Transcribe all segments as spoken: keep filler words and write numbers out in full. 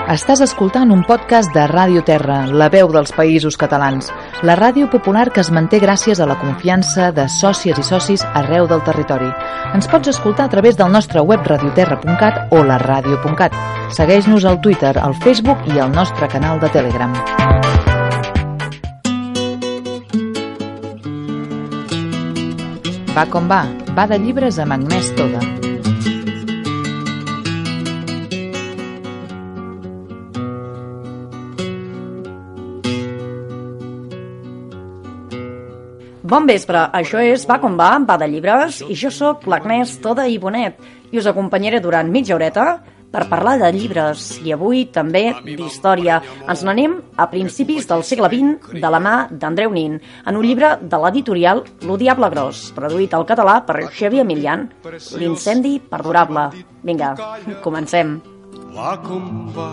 Estàs escoltant un podcast de Ràdio Terra, la veu dels Països Catalans, la ràdio popular que es manté gràcies a la confiança de sòcies i socis arreu del territori. Ens pots escoltar a través del nostre web radioterra punt cat o la ràdio punt cat. Segueix-nos al Twitter, al Facebook i al nostre canal de Telegram. Va com va, va de llibres amb Agnès Toda. Bon vespre, això és Va com va, va de llibres, i jo sóc l'Agnès Toda i Bonet, i us acompanyaré durant mitja horeta per parlar de llibres, i avui també d'història. Ens n'anem a principis del segle vint de la mà d'Andreu Nin, en un llibre de l'editorial Lo Diable Gros, traduït al català per Xavier Milian, L'incendi perdurable. Vinga, comencem. Va com va,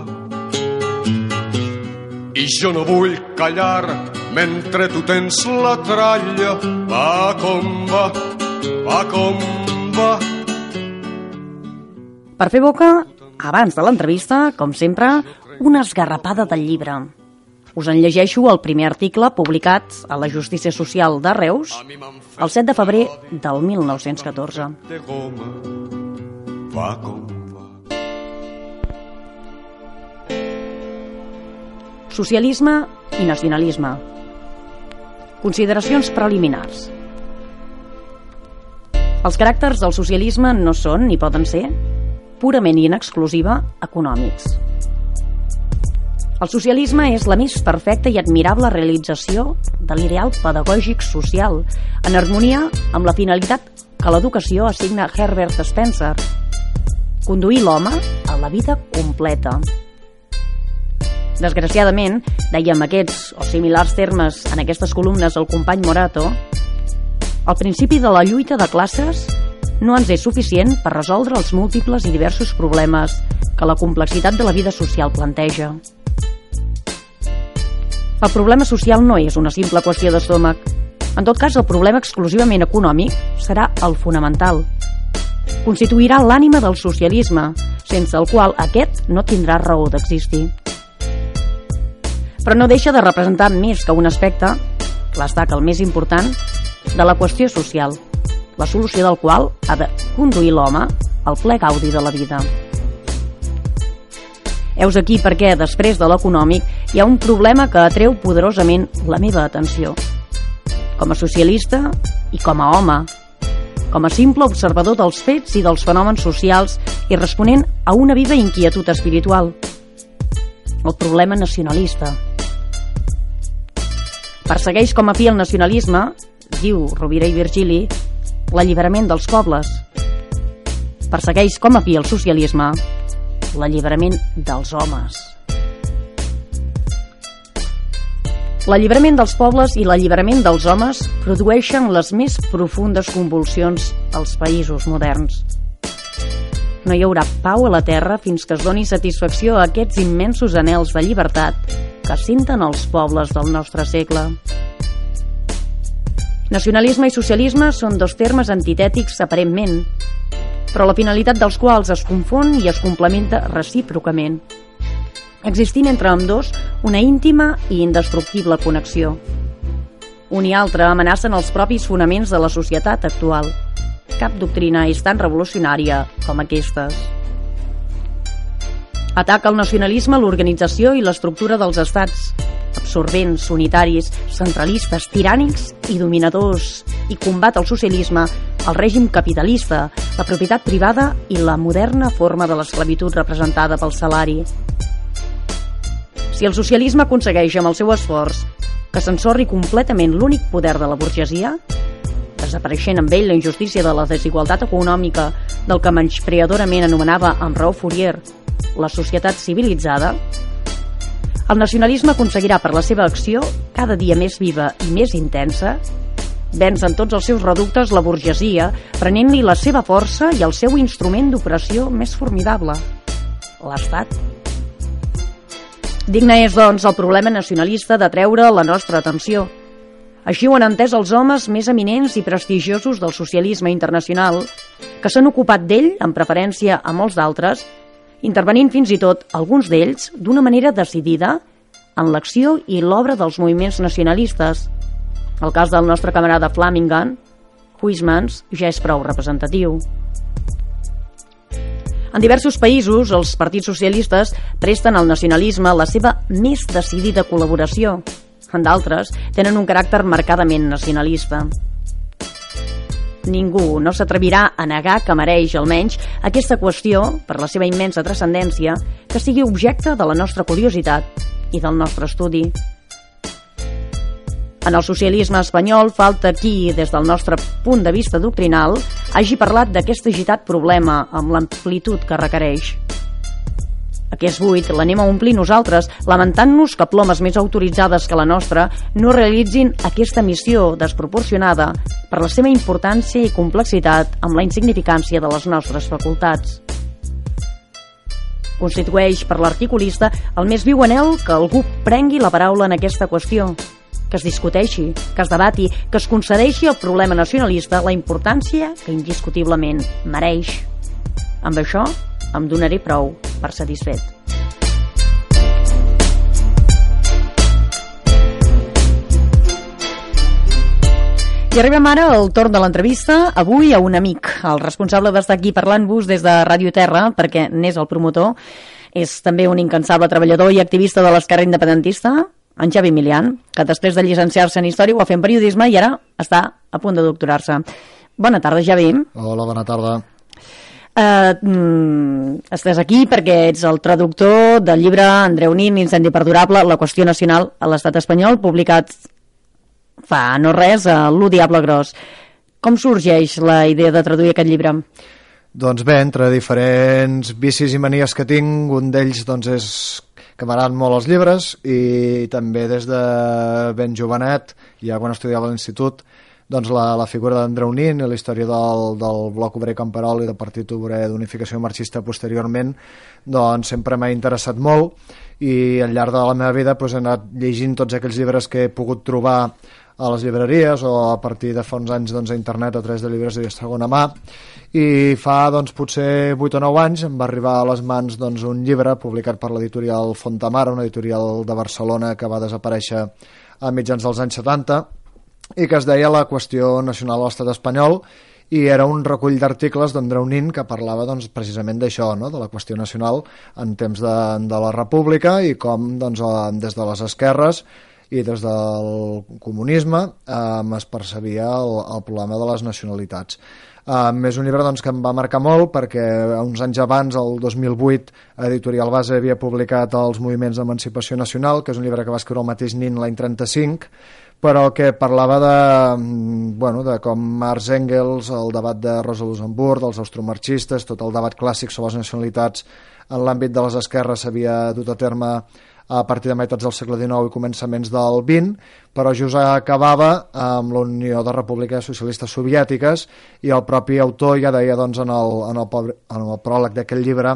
i jo no vull callar mentre tu tens la tralla. Va com va, va com va. Per fer boca, abans de l'entrevista, com sempre, una esgarrapada del llibre. Us en llegeixo el primer article publicat a la Justícia Social de Reus el set de febrer del mil nou-cents catorze. Va com va. Socialisme i nacionalisme. Consideracions preliminars. Els caràcters del socialisme no són, ni poden ser, purament i en exclusiva, econòmics. El socialisme és la més perfecta i admirable realització de l'ideal pedagògic social, en harmonia amb la finalitat que l'educació assigna Herbert Spencer: conduir l'home a la vida completa. Desgraciadament, dèiem aquests o similars termes en aquestes columnes el company Morato, el principi de la lluita de classes no ens és suficient per resoldre els múltiples i diversos problemes que la complexitat de la vida social planteja. El problema social no és una simple qüestió d'estómac. En tot cas, el problema exclusivament econòmic serà el fonamental. Constituirà l'ànima del socialisme, sense el qual aquest no tindrà raó d'existir. Però no deixa de representar més que un aspecte, l'estat el més important, de la qüestió social, la solució del qual ha de conduir l'home al ple gaudi de la vida. Heus aquí perquè, després de l'econòmic, hi ha un problema que atreu poderosament la meva atenció. Com a socialista i com a home, com a simple observador dels fets i dels fenòmens socials i responent a una viva inquietud espiritual. El problema nacionalista. Persegueix com a fi el nacionalisme, diu Rovira i Virgili, l'alliberament dels pobles. Persegueix com a fi el socialisme, l'alliberament dels homes. L'alliberament dels pobles i l'alliberament dels homes produeixen les més profundes convulsions als països moderns. No hi haurà pau a la terra fins que es doni satisfacció a aquests immensos anhels de llibertat que senten els pobles del nostre segle. Nacionalisme i socialisme són dos termes antitètics aparentment, però la finalitat dels quals es confon i es complementa recíprocament, existint entre ambdós una íntima i indestructible connexió. Un i altre amenacen els propis fonaments de la societat actual. Cap doctrina és tan revolucionària com aquestes. Ataca el nacionalisme l'organització i l'estructura dels estats, absorbents, unitaris, centralistes, tirànics i dominadors, i combat el socialisme, el règim capitalista, la propietat privada i la moderna forma de l'esclavitud representada pel salari. Si el socialisme aconsegueix amb el seu esforç que s'ensorri completament l'únic poder de la burgesia, desapareixent amb ell la injustícia de la desigualtat econòmica del que menyspreadorament anomenava amb raó Fourier la societat civilitzada, el nacionalisme aconseguirà per la seva acció, cada dia més viva i més intensa, vèncer en tots els seus reductes la burgesia, prenent-li la seva força i el seu instrument d'opressió més formidable, l'Estat. Digne és, doncs, el problema nacionalista d'atreure la nostra atenció. Així ho han entès els homes més eminents i prestigiosos del socialisme internacional, que s'han ocupat d'ell, en preferència a molts d'altres, intervenint fins i tot, alguns d'ells, d'una manera decidida en l'acció i l'obra dels moviments nacionalistes. El cas del nostre camarada Flanagan, Huysmans, ja és prou representatiu. En diversos països, els partits socialistes presten al nacionalisme la seva més decidida col·laboració. En d'altres, tenen un caràcter marcadament nacionalista. Ningú no s'atrevirà a negar que mereix, almenys, aquesta qüestió, per la seva immensa transcendència, que sigui objecte de la nostra curiositat i del nostre estudi. En el socialisme espanyol falta qui, des del nostre punt de vista doctrinal, hagi parlat d'aquest agitat problema amb l'amplitud que requereix. Aquest buit l'anem a omplir nosaltres, lamentant-nos que plomes més autoritzades que la nostra no realitzin aquesta missió desproporcionada per la seva importància i complexitat amb la insignificància de les nostres facultats. Constitueix per l'articulista el més viu anhel que algú prengui la paraula en aquesta qüestió, que es discuteixi, que es debati, que es concedeixi al problema nacionalista la importància que indiscutiblement mereix. Amb això em donaré prou per satisfet. I arribem ara al torn de l'entrevista, avui a un amic, el responsable d'estar aquí parlant-vos des de Ràdio Terra, perquè n'és el promotor, és també un incansable treballador i activista de l'esquerra independentista, en Xavi Milian, que després de llicenciar-se en Història ho va fer en Periodisme i ara està a punt de doctorar-se. Bona tarda, Xavi. Hola, bona tarda. Uh, mm, estàs aquí perquè ets el traductor del llibre Andreu Nin, Incendi perdurable, la qüestió nacional a l'estat espanyol, publicat fa no res a l'U Diable Gros. Com sorgeix la idea de traduir aquest llibre? Doncs bé, entre diferents vicis i manies que tinc, un d'ells doncs, és que m'agraden molt els llibres i també des de ben jovenet, ja quan estudiava a l'institut, doncs la, la figura d'Andreu Nin i la història del, del Bloc Obrer Camperol i del Partit Obrer d'Unificació Marxista posteriorment, doncs sempre m'ha interessat molt i al llarg de la meva vida doncs, he anat llegint tots aquells llibres que he pogut trobar a les llibreries o a partir de fa uns anys doncs, a internet a través de llibres de segona mà, i fa doncs, potser vuit o nou anys em va arribar a les mans doncs, un llibre publicat per l'editorial Fontamara, una editorial de Barcelona que va desaparèixer a mitjans dels anys setanta i que es deia La qüestió nacional a l'estat espanyol, i era un recull d'articles d'Andreu Nin que parlava doncs, precisament d'això, no? De la qüestió nacional en temps de, de la República i com doncs, des de les esquerres i des del comunisme eh, es percebia el, el problema de les nacionalitats. Uh, és un llibre doncs, que em va marcar molt perquè uns anys abans, el dos mil vuit, Editorial Base havia publicat Els moviments d'emancipació nacional, que és un llibre que va escriure el mateix Nin l'any trenta-cinc, però que parlava de, bueno, de com Marx, Engels, el debat de Rosa Luxemburg, dels austromarxistes, tot el debat clàssic sobre les nacionalitats en l'àmbit de les esquerres s'havia dut a terme a partir de meitats del segle dinou i començaments del vint, però just acabava amb la Unió de Repúbliques Socialistes Soviètiques i el propi autor ja deia doncs, en, el, en, el, en el pròleg d'aquest llibre,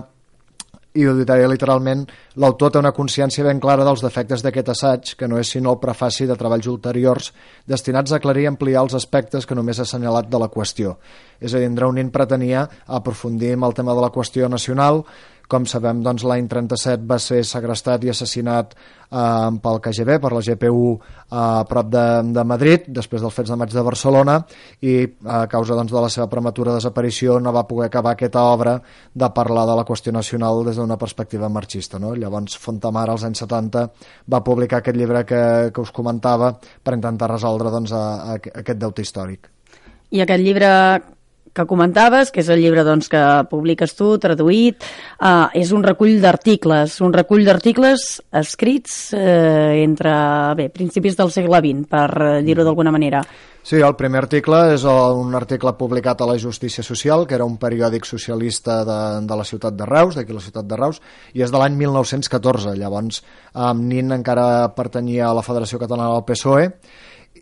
i ho deia literalment, l'autor té una consciència ben clara dels defectes d'aquest assaig, que no és sinó el prefaci de treballs ulteriors destinats a aclarir i ampliar els aspectes que només ha assenyalat de la qüestió. És a dir, Andreu Nin pretenia aprofundir en el tema de la qüestió nacional. Com sabem, doncs, l'any trenta-set va ser segrestat i assassinat eh, pel K G B, per la G P U, eh, a prop de, de Madrid, després dels fets de maig de Barcelona, i a causa doncs, de la seva prematura desaparició no va poder acabar aquesta obra de parlar de la qüestió nacional des d'una perspectiva marxista. No? Llavors, Fontamara, als anys setanta, va publicar aquest llibre que, que us comentava per intentar resoldre doncs, a, a, a aquest deute històric. I aquest llibre que comentaves, que és el llibre doncs, que publiques tu, traduït, eh, és un recull d'articles, un recull d'articles escrits eh, entre bé, principis del segle vint, per dir-ho d'alguna manera. Sí, el primer article és un article publicat a La Justícia Social, que era un periòdic socialista de, de la ciutat de Reus, d'aquí la ciutat de Reus, i és de l'any mil nou-cents catorze. Llavors, eh, Nin encara pertanyia a la Federació Catalana del P S O E,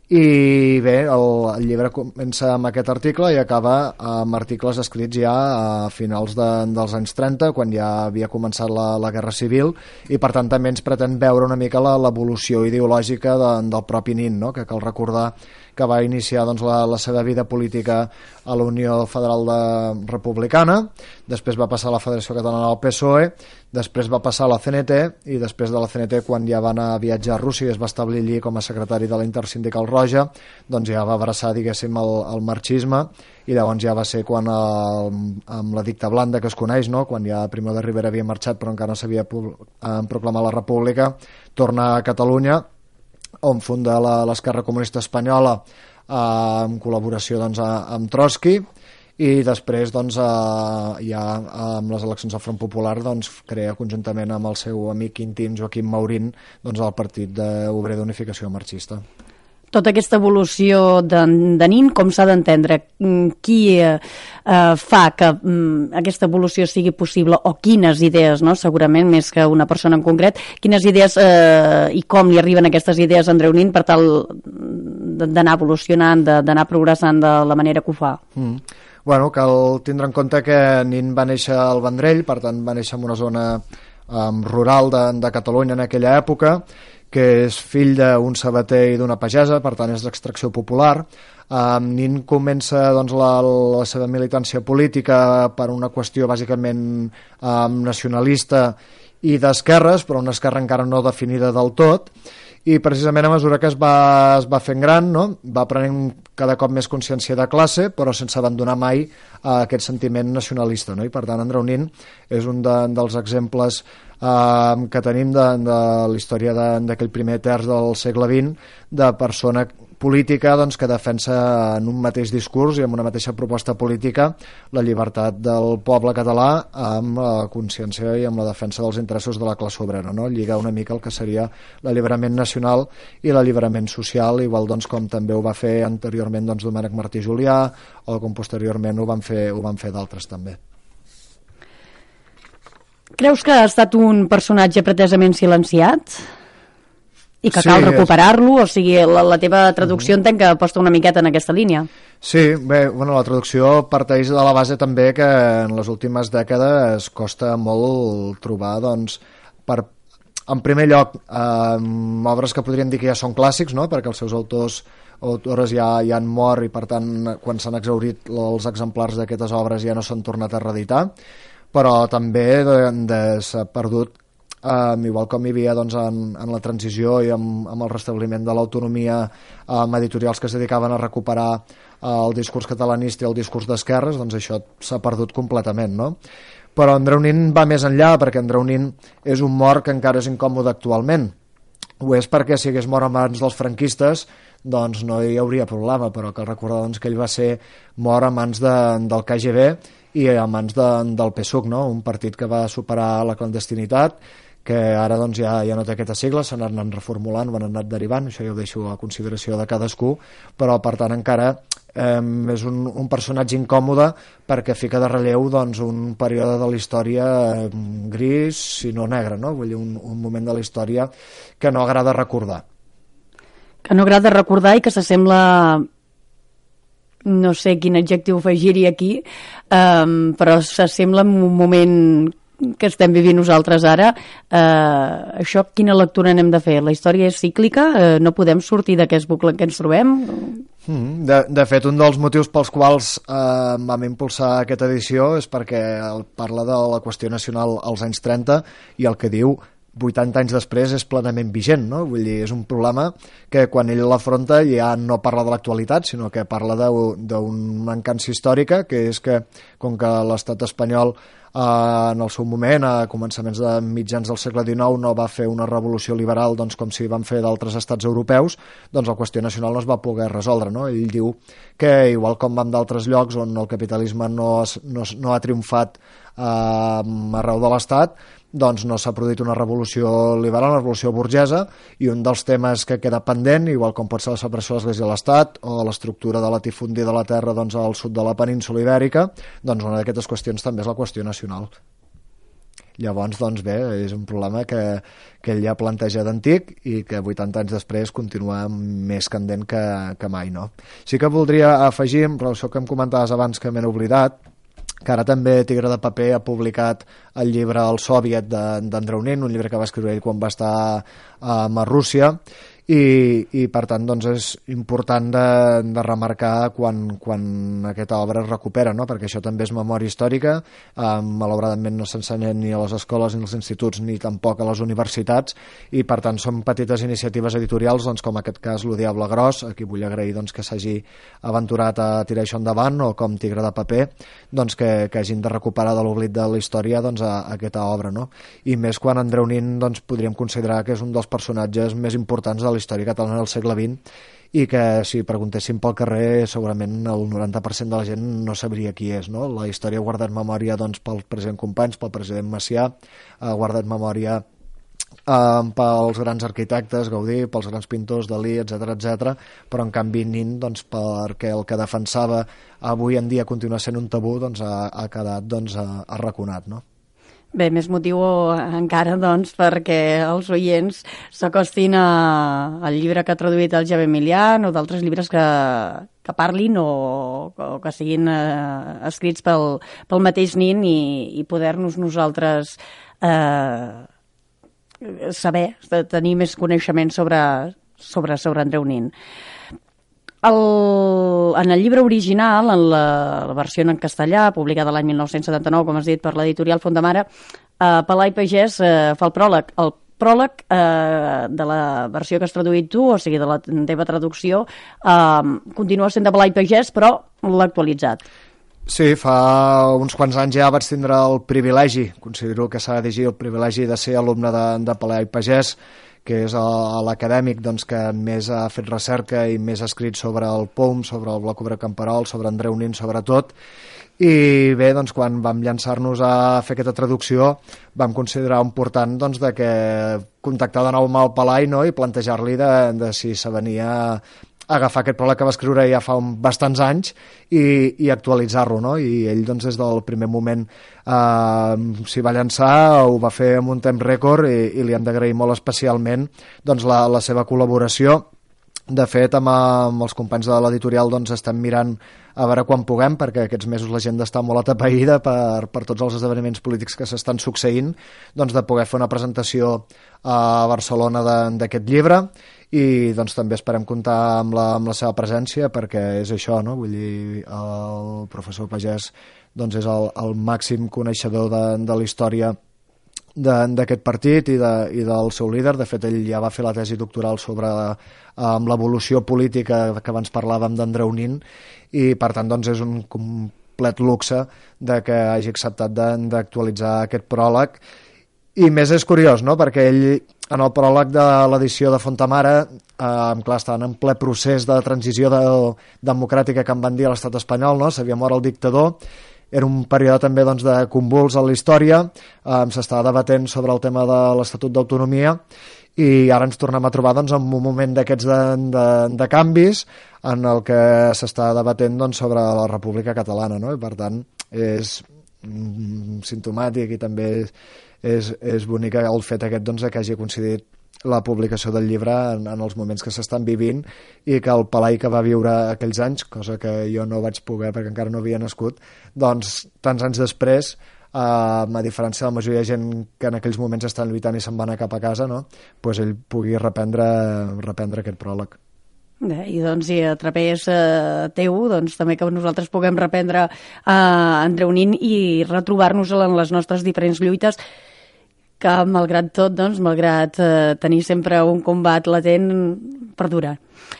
I bé, el, el llibre comença amb aquest article i acaba amb articles escrits ja a finals de, dels anys trenta, quan ja havia començat la, la Guerra Civil, i per tant també ens pretén veure una mica l'evolució ideològica de, del propi Nin, no? Que cal recordar que va iniciar doncs, la, la seva vida política a la Unió Federal de Republicana, després va passar a la Federació Catalana del P S O E, després va passar a la C N T, i després de la C N T, quan ja va anar a viatjar a Rússia i es va establir allí com a secretari de la Intersindical Roja, doncs ja va abraçar, diguéssim, el, el marxisme, i llavors ja va ser quan el, amb la dicta blanda que es coneix, no? Quan ja Primo de Rivera havia marxat però encara no s'havia proclamat la República, torna a Catalunya, on funda l'Esquerra Comunista Espanyola eh, en col·laboració doncs, amb Trotsky, i després doncs, eh, ja amb les eleccions al Front Popular doncs, crea conjuntament amb el seu amic íntim Joaquim Maurín doncs, el Partit Obrer d'Unificació Marxista. Tota aquesta evolució de, de Nin, com s'ha d'entendre? Qui eh, fa que mm, aquesta evolució sigui possible, o quines idees, no? Segurament més que una persona en concret, quines idees eh, i com li arriben aquestes idees a Andreu Nin per tal d'anar evolucionant, d'anar progressant de la manera que ho fa? Mm. Bueno, cal tindre en compte que Nin va néixer al Vendrell, per tant va néixer en una zona um, rural de, de Catalunya en aquella època, que és fill d'un sabater i d'una pagesa, per tant és d'extracció popular. Um, Nin comença doncs, la, la seva militància política per una qüestió bàsicament um, nacionalista i d'esquerres, però una esquerra encara no definida del tot, i precisament a mesura que es va, es va fent gran, no? Va prenent cada cop més consciència de classe, però sense abandonar mai uh, aquest sentiment nacionalista, no? I per tant Andreu Nin és un de, dels exemples Uh, que tenim de, de la història d'aquell primer terç del segle vint, de persona política doncs, que defensa en un mateix discurs i amb una mateixa proposta política la llibertat del poble català amb la consciència i amb la defensa dels interessos de la classe obrera, no? Lligar una mica el que seria l'alliberament nacional i l'alliberament social, igual doncs, com també ho va fer anteriorment doncs, Domènec Martí Julià, o com posteriorment ho van fer, ho van fer d'altres també. Creus que ha estat un personatge pretesament silenciat? I que sí, cal recuperar-lo? O sigui, la, la teva traducció entenc que aposta una miqueta en aquesta línia. Sí, bé, bueno, la traducció parteix de la base també que en les últimes dècades costa molt trobar, doncs, per, en primer lloc, eh, obres que podríem dir que ja són clàssics, no?, perquè els seus autors o autores ja, ja han mort i, per tant, quan s'han exhaurit els exemplars d'aquestes obres ja no s'han tornat a reeditar, però també de, de, s'ha perdut, eh, igual com hi havia doncs, en, en la transició i amb, amb el restabliment de l'autonomia, amb editorials que es dedicaven a recuperar eh, el discurs catalanista i el discurs d'esquerres, doncs això s'ha perdut completament, no? Però Andreu Nin va més enllà, perquè Andreu Nin és un mort que encara és incòmode actualment. Ho és perquè si hagués mort abans dels franquistes doncs no hi hauria problema, però cal recordar doncs, que ell va ser mort a mans de, del K G B i a mans de, del P S U C, no? Un partit que va superar la clandestinitat, que ara doncs, ja, ja no té aquesta sigla, s'han anat reformulant, ho han anat derivant, això ja ho deixo a consideració de cadascú, però per tant encara eh, és un, un personatge incòmode perquè fica de relleu doncs, un període de la història eh, gris, si no negre, no? Vull dir, un, un moment de la història que no agrada recordar. Que no agrada recordar i que s'assembla... no sé quin adjectiu afegir-hi aquí, um, però s'assembla en un moment que estem vivint nosaltres ara. Uh, això, quina lectura n'hem de fer? La història és cíclica? Uh, no podem sortir d'aquest bucle en què ens trobem? De, de fet, un dels motius pels quals eh, vam impulsar aquesta edició és perquè parla de la qüestió nacional als anys trenta i el que diu vuitanta anys després és plenament vigent, no? Vull dir, és un problema que quan ell l'afronta ja no parla de l'actualitat, sinó que parla d'una mancança històrica, que és que, com que l'estat espanyol eh, en el seu moment, a començaments de mitjans del segle dinou, no va fer una revolució liberal doncs, com si van fer d'altres estats europeus, doncs la qüestió nacional no es va poder resoldre, no? Ell diu que, igual com en d'altres llocs on el capitalisme no, no, no ha triomfat eh, arreu de l'estat, doncs no s'ha produït una revolució liberal, una revolució burgesa, i un dels temes que queda pendent, igual com pot ser la separació de l'Església de l'Estat o l'estructura de latifundí de la terra doncs, al sud de la península Ibèrica, doncs una d'aquestes qüestions també és la qüestió nacional. Llavors, doncs bé, és un problema que, que ell ja planteja d'antic i que vuitanta anys després continua més candent que, que mai, no? Sí que voldria afegir, en relació que em comentaves abans que m'he oblidat, que ara també Tigre de Paper ha publicat el llibre El Sòviet d'Andreu Nin, un llibre que va escriure ell quan va estar a Rússia, i, i per tant doncs és important de, de remarcar quan, quan aquesta obra es recupera, no? Perquè això també és memòria històrica, eh, malauradament no s'ensenya ni a les escoles ni als instituts ni tampoc a les universitats, i per tant són petites iniciatives editorials, doncs, com en aquest cas Lo Diable Gros, a qui vull agrair doncs, que s'hagi aventurat a tirar això endavant, o com Tigre de Paper, doncs, que, que hagin de recuperar de l'oblit de la història doncs, a, a aquesta obra, no? I més quan Andreu Nin doncs, podríem considerar que és un dels personatges més importants de la història catalana del segle vint, i que si preguntéssim pel carrer segurament el noranta per cent de la gent no sabria qui és, no? La història ha guardat memòria doncs, pel president Companys, pel president Macià, ha guardat memòria eh, pels grans arquitectes, Gaudí, pels grans pintors, Dalí, etcètera, etcètera, però en canvi Nin, doncs, perquè el que defensava avui en dia continua sent un tabú, doncs, ha, ha quedat doncs, arraconat, no? Bé, més motiu encara, doncs, perquè els oients s'acostin a- al llibre que ha traduït el Javier Milian o d'altres llibres que, que parlin o, o que siguin eh, escrits pel, pel mateix Nin i, i poder-nos nosaltres eh, saber, tenir més coneixement sobre, sobre, sobre Andreu Nin. El, en el llibre original, en la, la versió en castellà, publicada l'any mil nou-cents setanta-nou, com has dit, per l'editorial Fontamara, eh, Pelai Pagès eh, fa el pròleg. El pròleg eh, de la versió que has traduït tu, o sigui, de la teva traducció, eh, continua sent de Pelai Pagès, però l'ha actualitzat. Sí, fa uns quants anys ja vaig tindre el privilegi, considero que s'ha de dir el privilegi de ser alumne de, de Pelai Pagès, que és l'acadèmic doncs, que més ha fet recerca i més ha escrit sobre el P O M, sobre el Bloc Obrer Camperol, sobre Andreu Nin, sobretot. I bé, doncs, quan vam llançar-nos a fer aquesta traducció vam considerar important doncs, de que contactar de nou amb el Pelai, no? I plantejar-li de, de si s'avenia agafar aquest pròleg que va escriure ja fa un, bastants anys i, i actualitzar-lo, no? I ell doncs des del primer moment eh, s'hi va llançar, ho va fer amb un temps rècord i, i li hem d'agrair molt especialment doncs, la, la seva col·laboració. De fet, amb, amb els companys de l'editorial doncs, estem mirant a veure quan puguem, perquè aquests mesos la gent està molt atapeïda per, per tots els esdeveniments polítics que s'estan succeint, doncs de poder fer una presentació a Barcelona d'aquest llibre, i doncs també esperem comptar amb la, amb la seva presència, perquè és això, no? Vull dir, el professor Pagès doncs és el, el màxim coneixedor de, de la història d'aquest partit i, de, i del seu líder. De fet, ell ja va fer la tesi doctoral sobre amb l'evolució política que abans parlàvem d'Andreu Nin, i per tant doncs, és un complet luxe de que hagi acceptat d'actualitzar aquest pròleg. I més és curiós, no? Perquè ell, en el pròleg de l'edició de Fontamara, eh, clar, estaven en ple procés de transició de, democràtica que en van dir a l'estat espanyol, no? S'havia mort el dictador, era un període també doncs, de convuls a la història, eh, s'estava debatent sobre el tema de l'Estatut d'Autonomia, i ara ens tornem a trobar doncs, en un moment d'aquests de, de, de canvis en el que s'està debatent doncs, sobre la República Catalana, no? I per tant és mm, simptomàtic i també és, és, és bonic el fet aquest doncs, que hagi coincidit la publicació del llibre en, en els moments que s'estan vivint, i que el Pelai que va viure aquells anys, cosa que jo no vaig poder perquè encara no havia nascut, doncs tants anys després, eh, a diferència de la majoria de gent que en aquells moments estan lluitant i se'n van anar cap a casa, no? Pues ell pugui reprendre, reprendre aquest pròleg. Bé, i doncs i a través eh, teu doncs, també que nosaltres puguem reprendre eh, Andreu Nin i retrobar-nos en les nostres diferents lluites, que malgrat tot, doncs, malgrat eh, tenir sempre un combat latent, perdura.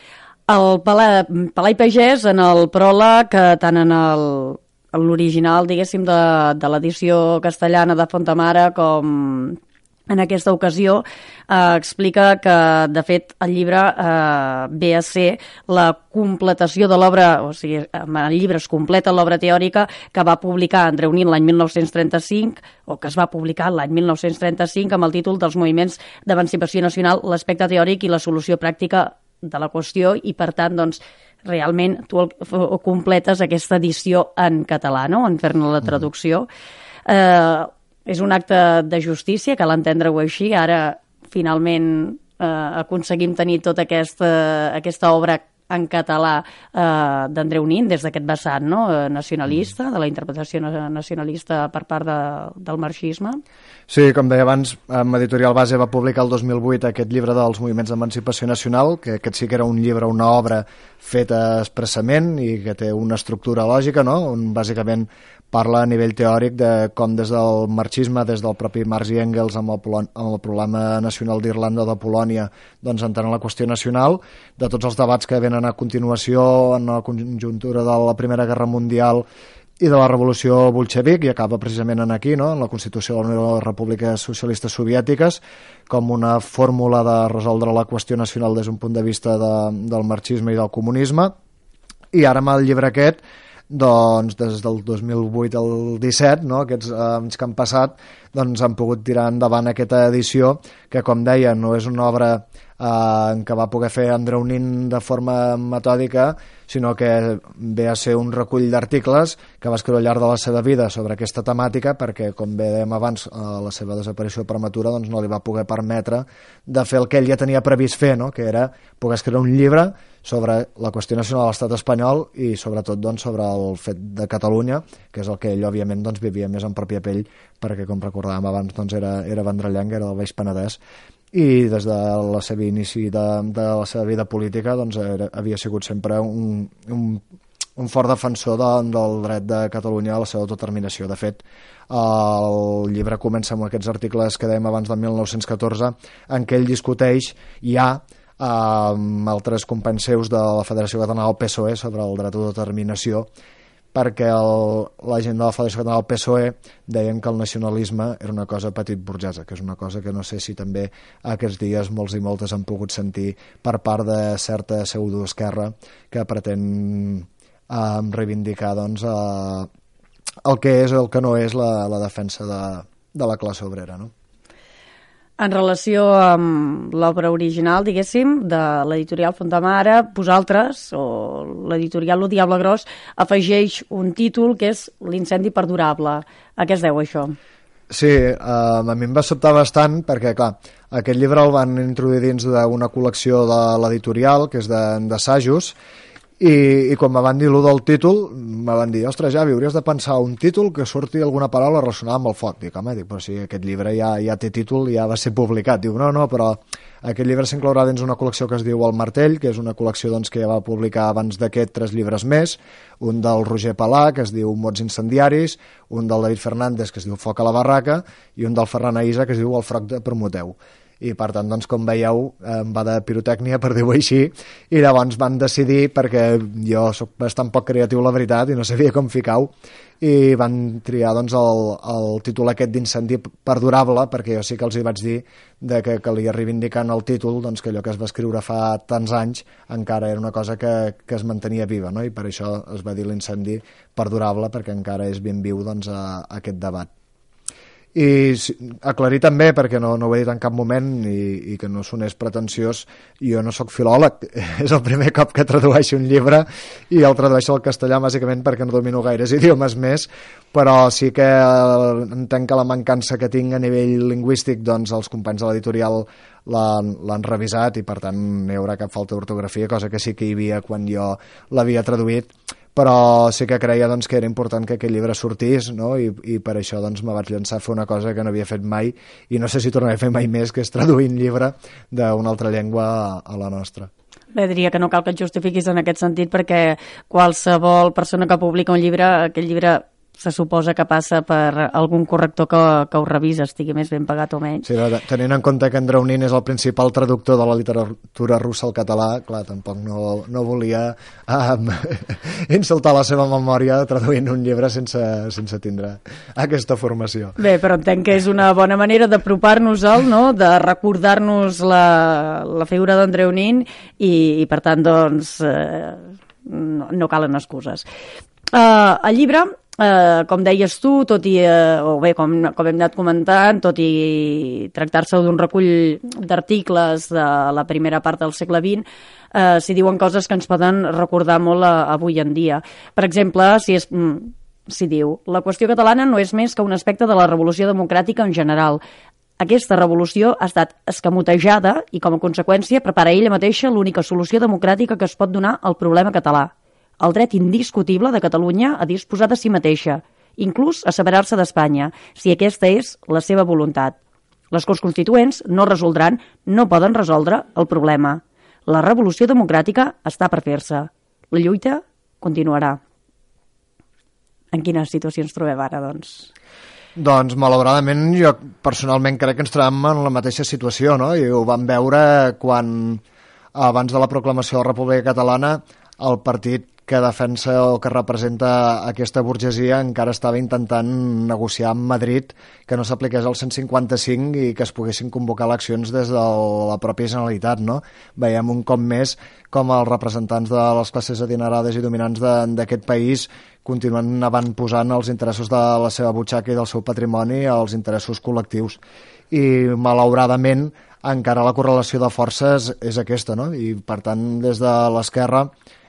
El Pelai, Pelai Pagès, en el pròleg, eh, tant en el en l'original, diguéssim, de, de l'edició castellana de Fontamara com en aquesta ocasió, eh, explica que, de fet, el llibre eh, ve a ser la completació de l'obra, o sigui, en el llibre es completa l'obra teòrica que va publicar Andreu Nin l'any mil nou-cents trenta-cinc, o que es va publicar l'any mil nou-cents trenta-cinc amb el títol dels moviments d'emancipació nacional, l'aspecte teòric i la solució pràctica de la qüestió, i, per tant, doncs, realment tu el, el completes aquesta edició en català, no?, en fer-ne la traducció. Eh, és un acte de justícia, cal entendre-ho així. Ara, finalment, eh, aconseguim tenir tota aquesta, aquesta obra en català eh, d'Andreu Nin, des d'aquest vessant, no? nacionalista, de la interpretació nacionalista per part de, del marxisme. Sí, com deia abans, amb Editorial Base va publicar el dos mil vuit aquest llibre dels moviments d'emancipació nacional, que aquest sí que era un llibre, una obra feta expressament i que té una estructura lògica, no? On bàsicament parla a nivell teòric de com des del marxisme, des del propi Marx i Engels amb el, Polon amb el problema nacional d'Irlanda o de Polònia, doncs entrant en la qüestió nacional, de tots els debats que venen a continuació en la conjuntura de la Primera Guerra Mundial i de la Revolució Bolxevic, i acaba precisament en aquí, no? En la Constitució de la Unió de les Repúbliques Socialistes Soviètiques, com una fórmula de resoldre la qüestió nacional des d'un punt de vista de, del marxisme i del comunisme. I ara amb el llibre aquest, doncs des del dos mil vuit al disset, no? Aquests anys que han passat, doncs han pogut tirar endavant aquesta edició que, com deia, no és una obra eh, que va poder fer Andreu Nin de forma metòdica, sinó que ve a ser un recull d'articles que va escriure al llarg de la seva vida sobre aquesta temàtica, perquè, com bé dèiem abans, eh, la seva desaparició prematura doncs, no li va poder permetre de fer el que ell ja tenia previst fer, no? Que era poder escriure un llibre sobre la qüestió nacional de l'estat espanyol i sobretot doncs, sobre el fet de Catalunya, que és el que ell òbviament doncs, vivia més en pròpia pell, perquè com recordàvem abans doncs, era, era vendrellenc, era del Baix Penedès, i des de la seva inici de, de la seva vida política doncs, era, havia sigut sempre un, un, un fort defensor de, del dret de Catalunya a la seva autodeterminació. De fet, el llibre comença amb aquests articles que dèiem abans del mil nou-cents catorze, en què ell discuteix ja amb altres companys seus de la Federació Catalana del P S O E sobre el dret d'autodeterminació, perquè el, la gent de la Federació Catalana del P S O E deien que el nacionalisme era una cosa petit burgesa, que és una cosa que no sé si també aquests dies molts i moltes han pogut sentir per part de certa pseudoesquerra que pretén eh, reivindicar doncs, eh, el que és o el que no és la, la defensa de, de la classe obrera, no? En relació amb l'obra original, diguéssim, de l'editorial Fontamara, vosaltres, o l'editorial Lo Diable Gros, afegeix un títol que és L'incendi perdurable. A què es deu això? Sí, eh, a mi em va sobtar bastant perquè, clar, aquest llibre el van introduir dins d'una col·lecció de l'editorial, que és d'assajos, I, i quan me van dir allò del títol me van dir, ostres Javi, hauries de pensar un títol que surti alguna paraula relacionada amb el foc. Dic, home, dic, però si aquest llibre ja, ja té títol, ja va ser publicat. Diu, no, no, però aquest llibre s'inclourà dins una col·lecció que es diu El Martell, que és una col·lecció doncs, que ja va publicar abans d'aquest tres llibres més, un del Roger Palà, que es diu Mots incendiaris, un del David Fernández, que es diu Foc a la barraca, i un del Ferran Aïsa, que es diu El froc de Promoteu. I per tant, doncs, com veieu, em va de pirotècnia, per dir-ho així, i llavors van decidir, perquè jo soc bastant poc creatiu, la veritat, i no sabia com ficar-ho, i van triar doncs, el, el títol aquest d'incendi perdurable, perquè jo sí que els hi vaig dir de que calia reivindicar en el títol doncs, que allò que es va escriure fa tants anys encara era una cosa que, que es mantenia viva, no? I per això es va dir l'incendi perdurable, perquè encara és ben viu doncs, a, a aquest debat. I aclarir també, perquè no, no ho he dit en cap moment i, i que no sonés pretensiós, jo no sóc filòleg, és el primer cop que tradueixo un llibre i el tradueixo al castellà bàsicament perquè no domino gaires idiomes més, però sí que entenc que la mancança que tinc a nivell lingüístic, doncs els companys de l'editorial l'han revisat i per tant no hi haurà cap falta d'ortografia, cosa que sí que hi havia quan jo l'havia traduït, però sí que creia doncs, que era important que aquest llibre sortís, no? I, i per això doncs, me vaig llançar a fer una cosa que no havia fet mai i no sé si tornaré a fer mai més, que és traduir un llibre d'una altra llengua a, a la nostra. Bé, diria que no cal que et justifiquis en aquest sentit, perquè qualsevol persona que publica un llibre, aquest llibre se suposa que passa per algun corrector que, que ho revisa, estigui més ben pagat o menys. Sí, tenint en compte que Andreu Nin és el principal traductor de la literatura russa al català, clar, tampoc no, no volia um, insultar la seva memòria traduint un llibre sense, sense tindre aquesta formació. Bé, però entenc que és una bona manera d'apropar-nos-el, no? De recordar-nos la, la figura d'Andreu Nin i, i per tant, doncs, eh, no, no calen excuses. Uh, el llibre, uh, com deies tu, tot i, uh, o bé, com, com hem anat comentant, tot i tractar-se d'un recull d'articles de la primera part del segle vint, uh, s'hi diuen coses que ens poden recordar molt a, avui en dia. Per exemple, si és... s'hi diu, la qüestió catalana no és més que un aspecte de la revolució democràtica en general. Aquesta revolució ha estat escamotejada i, com a conseqüència, prepara ella mateixa l'única solució democràtica que es pot donar al problema català. El dret indiscutible de Catalunya a disposar de si mateixa, inclús a separar-se d'Espanya, si aquesta és la seva voluntat. Les Corts Constituents no resoldran, no poden resoldre el problema. La revolució democràtica està per fer-se. La lluita continuarà. En quina situació ens trobem ara, doncs? Doncs, malauradament, jo personalment crec que ens trobem en la mateixa situació, no? I ho vam veure quan, abans de la proclamació de la República Catalana, el partit que defensa o que representa aquesta burgesia encara estava intentant negociar amb Madrid que no s'apliqués el cent cinquanta-cinc i que es poguessin convocar eleccions des de la pròpia Generalitat, no? Veiem un cop més com els representants de les classes adinerades i dominants d'aquest país continuen avantposant els interessos de la seva butxaca i del seu patrimoni als interessos col·lectius. I, malauradament, encara la correlació de forces és aquesta, no? I, per tant, des de l'esquerra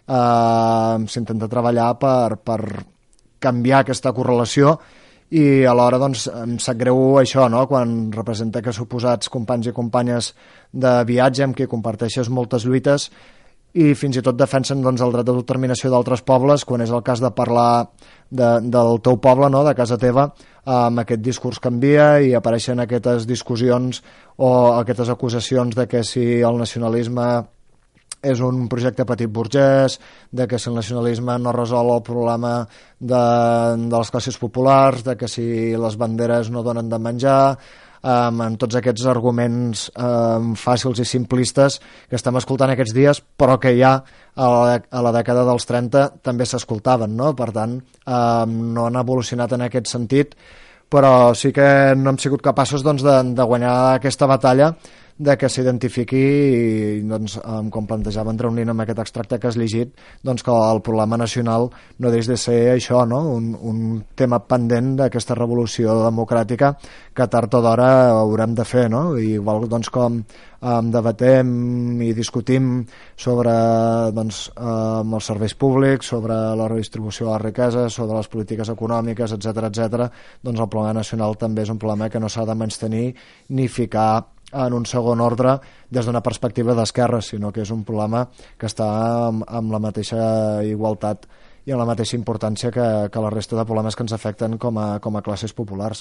Uh, s'intenta treballar per, per canviar aquesta correlació i alhora doncs, em sap greu això, no? Quan representa que suposats companys i companyes de viatge amb qui comparteixes moltes lluites i fins i tot defensen doncs, el dret d'autodeterminació d'altres pobles, quan és el cas de parlar de, del teu poble, no? De casa teva, amb aquest discurs canvia i apareixen aquestes discussions o aquestes acusacions de que si el nacionalisme és un projecte petit burgès, de que si el nacionalisme no resol el problema de, de les classes populars, de que si les banderes no donen de menjar, um, en tots aquests arguments um, fàcils i simplistes que estem escoltant aquests dies, però que ja a la, a la dècada dels trenta també s'escoltaven, no? Per tant, um, no han evolucionat en aquest sentit, però sí que no hem sigut capaços doncs, de, de guanyar aquesta batalla de que s'identifiqui, doncs, com plantejava en Draunint amb aquest extracte que has llegit, doncs que el problema nacional no deix de ser això, no? un, un tema pendent d'aquesta revolució democràtica que tard o d'hora haurem de fer, no? I igual doncs, com um, debatem i discutim sobre doncs, um, els serveis públics, sobre la redistribució de la riquesa, sobre les polítiques econòmiques, etcètera, etcètera, doncs el problema nacional també és un problema que no s'ha de menystenir ni ficar en un segon ordre des d'una perspectiva d'esquerra, sinó que és un problema que està amb, amb la mateixa igualtat i amb la mateixa importància que, que la resta de problemes que ens afecten com a, com a classes populars.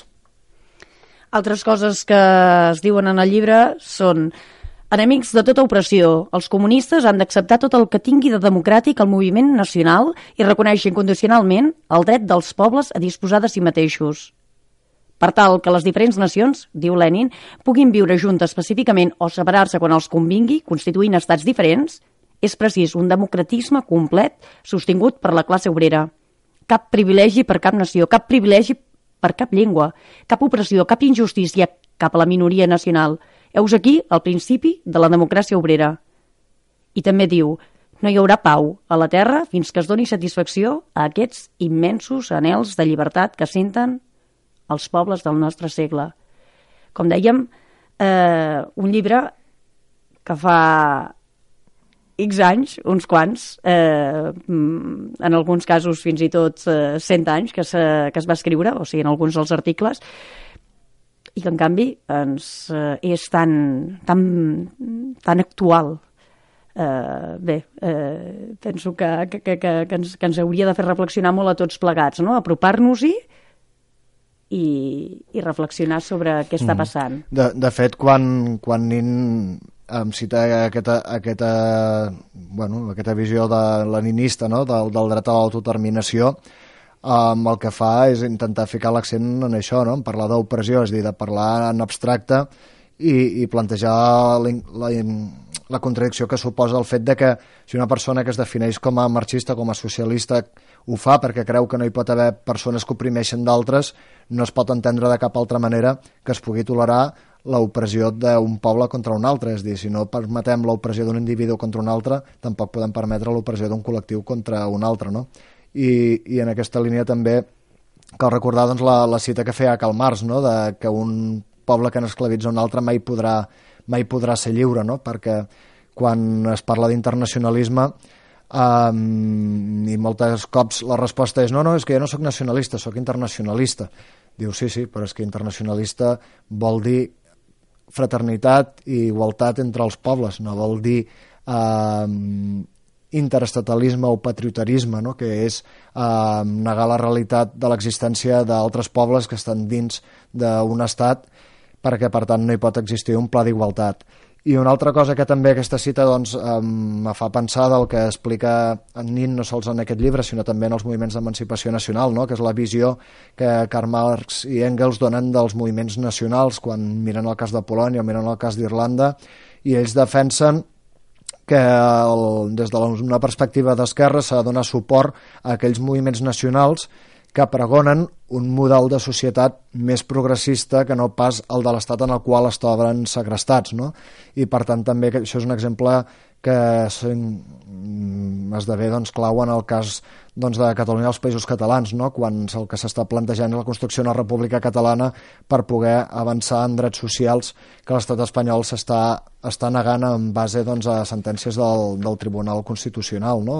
Altres coses que es diuen en el llibre són: enemics de tota opressió, els comunistes han d'acceptar tot el que tingui de democràtic el moviment nacional i reconèixer incondicionalment el dret dels pobles a disposar de si mateixos. Per tal que les diferents nacions, diu Lenin, puguin viure juntes pacíficament o separar-se quan els convingui, constituint estats diferents, és precís un democratisme complet sostingut per la classe obrera. Cap privilegi per cap nació, cap privilegi per cap llengua, cap opressió, cap injustícia cap a la minoria nacional. Heus aquí el principi de la democràcia obrera. I també diu: no hi haurà pau a la terra fins que es doni satisfacció a aquests immensos anhels de llibertat que senten els pobles del nostre segle. Com dèiem, eh, un llibre que fa X anys, uns quants, eh, en alguns casos fins i tot eh, cent anys que, se, que es va escriure, o sigui, en alguns dels articles, i que en canvi ens, eh, és tan, tan, tan actual. Eh, bé, eh, penso que, que, que, que, ens, que ens hauria de fer reflexionar molt a tots plegats, no? Apropar-nos-hi I, i reflexionar sobre què està passant. De, de fet, quan, quan Nin em cita aquesta, aquesta, bueno, aquesta visió de leninista, no? del, del dret a l'autodeterminació, um, el que fa és intentar ficar l'accent en això, no? En parlar d'opressió, és a dir, de parlar en abstracte i, i plantejar la, la, la contradicció que suposa el fet de que si una persona que es defineix com a marxista, com a socialista, ho fa perquè creu que no hi pot haver persones que oprimeixen d'altres, no es pot entendre de cap altra manera que es pugui tolerar l'opressió d'un poble contra un altre. És a dir, si no permetem l'opressió d'un individu contra un altre, tampoc podem permetre l'opressió d'un col·lectiu contra un altre, no? I, i en aquesta línia també cal recordar doncs, la, la cita que feia Karl Marx, no? De que un poble que n'esclavitza un altre mai podrà, mai podrà ser lliure, no? Perquè quan es parla d'internacionalisme Um, i moltes cops la resposta és no, no, és que jo no sóc nacionalista, sóc internacionalista. Diu, sí, sí, però és que internacionalista vol dir fraternitat i igualtat entre els pobles, no vol dir um, interestatalisme o patriotarisme, no? Que és um, negar la realitat de l'existència d'altres pobles que estan dins d'un estat, perquè per tant no hi pot existir un pla d'igualtat. I una altra cosa que també aquesta cita doncs, em me fa pensar del que explica en Nin no sols en aquest llibre, sinó també en els moviments d'emancipació nacional, no? Que és la visió que Karl Marx i Engels donen dels moviments nacionals quan miren el cas de Polònia o miren el cas d'Irlanda, i ells defensen que el, des d'una perspectiva d'esquerra s'ha de donar suport a aquells moviments nacionals que pregonen un model de societat més progressista que no pas el de l'estat en el qual es troben segrestats, no? I per tant també això és un exemple que esdevé doncs, clau en el cas doncs, de Catalunya i els Països Catalans, no? Quan el que s'està plantejant és la construcció d'una república catalana per poder avançar en drets socials que l'estat espanyol s'està està negant en base doncs, a sentències del, del Tribunal Constitucional, no?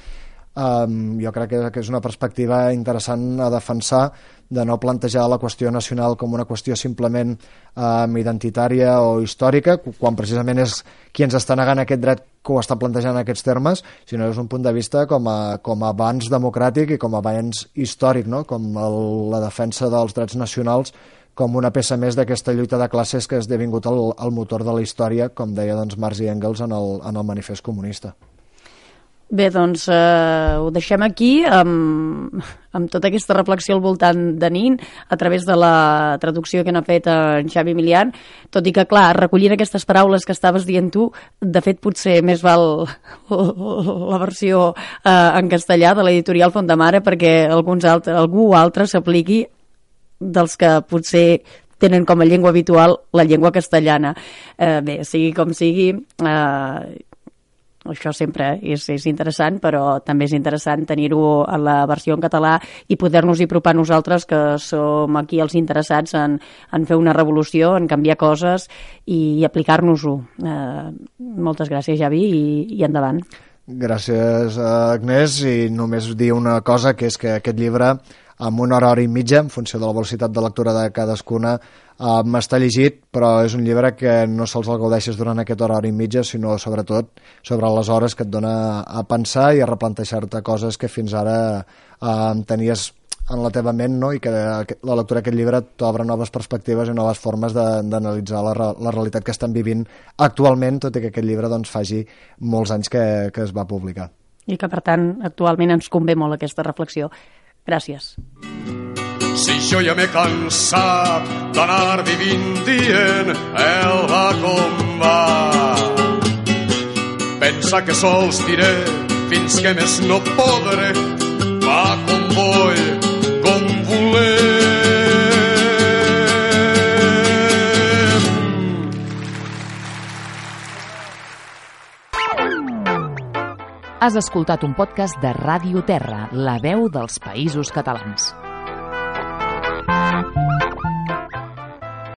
Um, jo crec que, que és una perspectiva interessant a defensar, de no plantejar la qüestió nacional com una qüestió simplement um, identitària o històrica, quan precisament és qui ens està negant aquest dret que ho està plantejant en aquests termes, sinó és un punt de vista com a, com a avanç democràtic i com a avanç històric, no? Com el, la defensa dels drets nacionals com una peça més d'aquesta lluita de classes que ha esdevingut el, el motor de la història, com deia doncs, Marx i Engels en el, en el manifest comunista. Bé, doncs eh, ho deixem aquí amb, amb tota aquesta reflexió al voltant de Nin a través de la traducció que n'ha fet en Xavi Milian, tot i que, clar, recollint aquestes paraules que estaves dient tu, de fet potser més val la versió eh, en castellà de l'editorial Fondamare perquè alguns altre, algú altre s'apliqui dels que potser tenen com a llengua habitual la llengua castellana. Eh, bé, sigui com sigui, eh, això sempre és, és interessant, però també és interessant tenir-ho en la versió en català i poder-nos-hi apropar nosaltres, que som aquí els interessats en, en fer una revolució, en canviar coses i, i aplicar-nos-ho. Eh, moltes gràcies, Javi, i, i endavant. Gràcies, Agnès, i només dir una cosa, que és que aquest llibre, amb una hora, hora i mitja, en funció de la velocitat de lectura de cadascuna, Uh, m'està llegit, però és un llibre que no sols el gaudeixes durant aquesta hora, hora i mitja, sinó sobretot sobre les hores que et dona a pensar i a replantejar-te coses que fins ara uh, tenies en la teva ment, no? I que la lectura d'aquest llibre t'obre noves perspectives i noves formes d'analitzar la, la realitat que estan vivint actualment, tot i que aquest llibre doncs, faci molts anys que, que es va publicar. I que, per tant, actualment ens convé molt aquesta reflexió. Gràcies. Si jo ja m'he cansat d'anar vivint dient el va com va, pensa que sols diré fins que més no podré, va com vull, com volem. Has escoltat un podcast de Ràdio Terra, la veu dels Països Catalans.